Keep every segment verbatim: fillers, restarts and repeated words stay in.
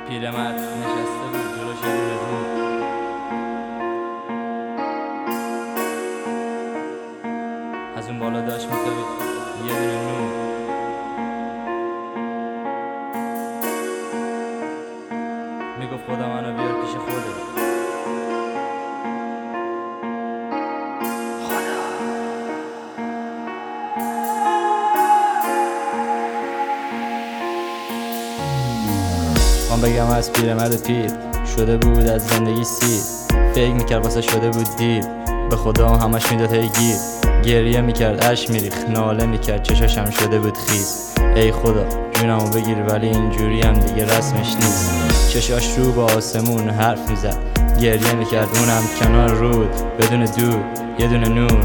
پیرمرد نشسته بود جلوش یه دونه رود. از اون بالا داشت میتابید یه دونه نور. میگفت خدا منو بیار پیش خودت. من بگم از پیرمرد پیر شده بود از زندگی سیر. فکر میکرد واسه شده بود دیر، به خدا همش میداد هی گیر. گریه میکرد اشک میریخ، ناله میکرد چشاشم شده بود خیس. ای خدا جونمو بگیر ولی اینجوری هم دیگه رسمش نیست. چشاش رو با آسمون حرف میزد، گریه میکرد اونم کنار رود. بدون دود یه دونه نور.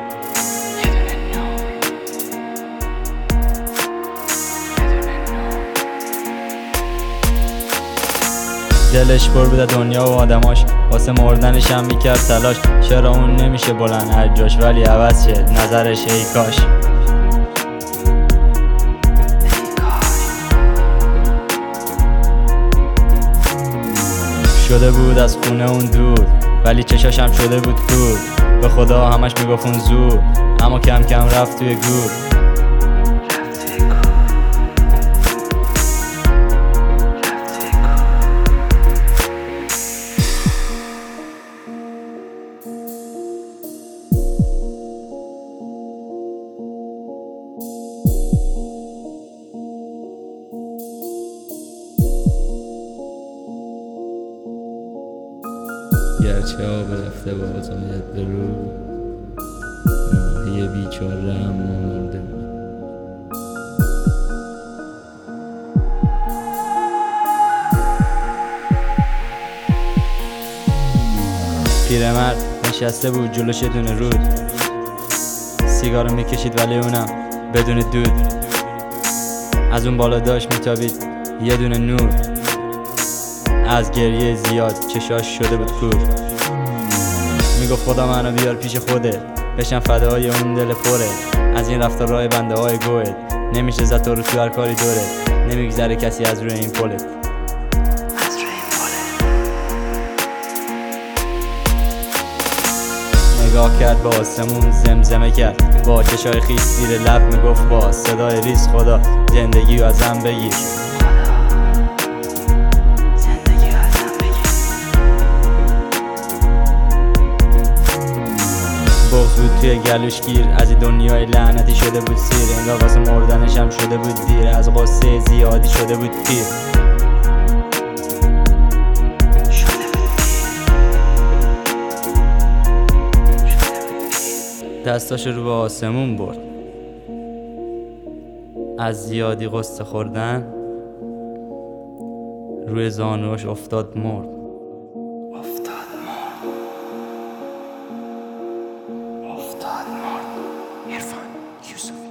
دلش پر بود دنیا و آدماش، واسه مردنش هم میکرد تلاش. چرا اون نمیشه بلند هر جاش، ولی عوض شه نظرش ای کاش. شده بود از خونه اون دور، ولی چشاش هم شده بود کور. به خدا همش میگفت اون زور، اما کم کم رفت توی گور. گرچه آب رفته باز آید به رو، ماهی بیچاره اما مرده بود. پیرمرد نشسته بود جلوش یه دونه رود. سیگارو میکشید ولی اونم بدون دود. از اون بالا داشت میتابید یه دونه نور. از گریه زیاد چشاش شده بود کور. میگفت خدا منو بیار پیش خودت، بشم فدای اون دل پره. از این رفتار راه بنده های گوهت، نمیشه زد تو رو تو هر کاری دورت. نمیگذره کسی از روی این پلت. نگاه کرد به آسمون، زمزمه کرد با چشای خیس زیر لب. میگفت با صدای ریز خدا زندگی رو ازم بگیر. بغض بود توی گلوش گیر، از این دنیای لعنتی شده بود سیر. انگار واسه مردنش هم شده بود دیر، از غصه زیادی شده بود پیر. دستاش رو به آسمون برد، از زیادی غصه خوردن روی زانوش افتاد مرد. افتاد مرد افتاد مرد عرفان یوسف